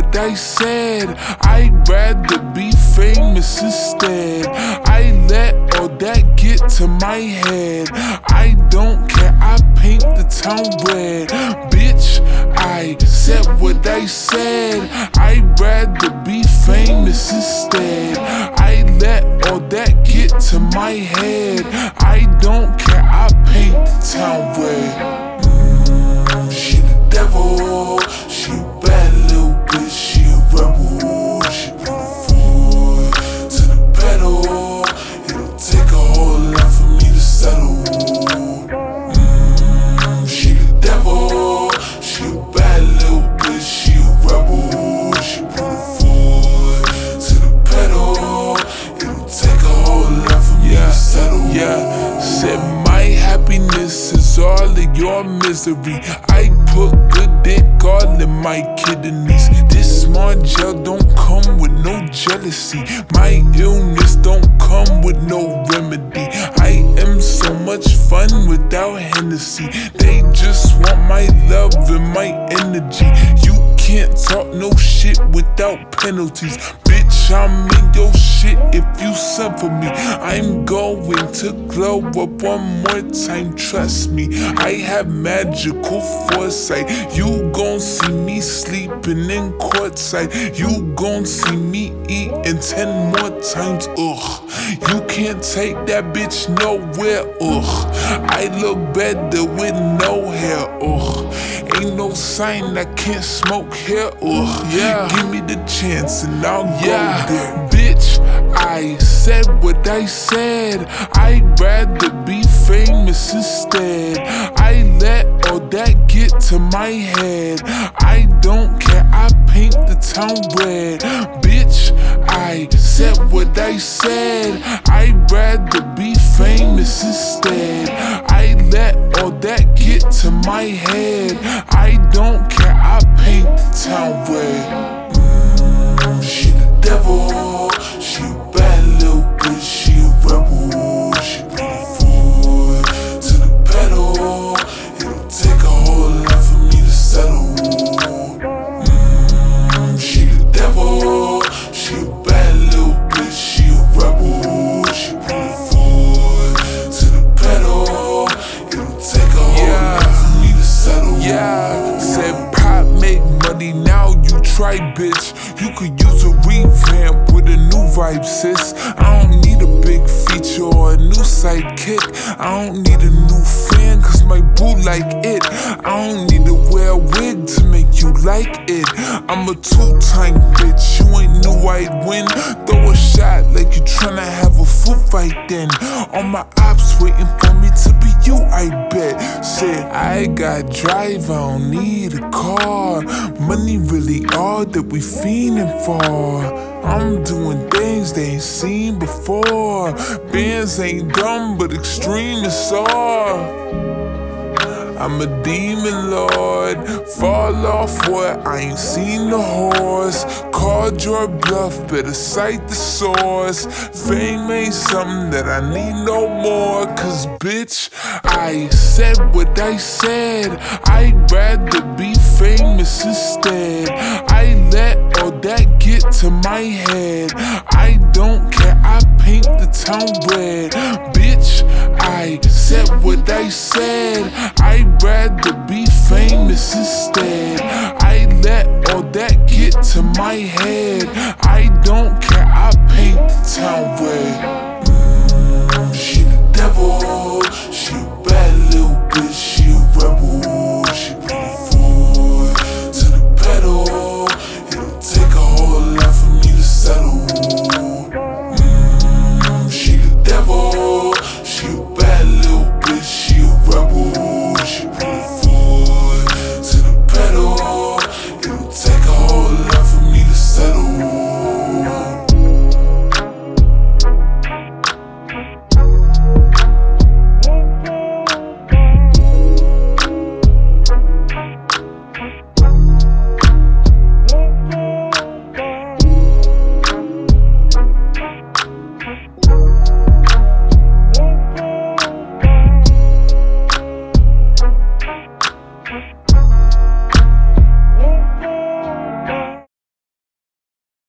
what I said. I'd rather be famous instead. I let all that get to my head. I don't care, I paint the town red. Bitch, I said what I said. I'd rather be famous instead. I let all that get to my head. I don't care, I paint the town red. She the devil, she a bad little bitch, she a rebel. She put her foot to the pedal. It'll take a whole lot for me to settle. She the devil, she a bad little bitch, she a rebel. She put her foot to the pedal. It'll take a whole lot for me to settle. Said my happiness is all of your misery. I put good dick all in my kidneys. This smart gel don't come with no jealousy. My illness don't come with no remedy. I am so much fun without Hennessy. They just want my love and my energy. You can't talk no shit without penalties. Bitch, I'm in your shit if you suffer for me. I'm going to glow up one more time, trust me. I have magical foresight. You gon' see me sleeping in courtside. You gon' see me eating 10 more times, ugh. You can't take that bitch nowhere, ugh. I look better with no hair, ugh. Ain't no sign I can't smoke here, ugh. Give me the chance and I'll go there. Bitch, I said what I said. I'd rather be famous instead. I let all that get to my head. I don't care, I paint the town red. Bitch, I said what I said. I'd rather be famous instead. I let all that get to my head. I don't care, I paint the town red. She the devil, she a bad little bitch, she a rebel. She put her foot to the pedal. It'll take a whole lot for me to settle. She the devil, she a bad little bitch, she a rebel. She put her foot to the pedal. It'll take a whole lot for me to settle. Said pop make money, now you try, bitch. You could use a revamp with a new vibe, sis. I don't need a big feature or a new sidekick. I don't need a new fan, cause my boo like it. I don't need to wear a wig to make you like it. I'm a two-time bitch, you ain't knew I'd win. Throw a shot like you tryna have a foot fight then. All my ops waiting for me to be you, I bet. Said I got drive, I don't need a car. Money really all that we fiending for. I'm doing things they ain't seen before. Bands ain't dumb, but extremists are. I'm a demon lord, fall off what? I ain't seen the horse. Called your bluff, better cite the source. Fame ain't something that I need no more. Cause bitch, I said what I said. I'd rather be famous instead. I let all that get to my head. I don't care, I paint the town red. Bitch, I said what I said. I'd rather be famous instead. I let all that get to my head.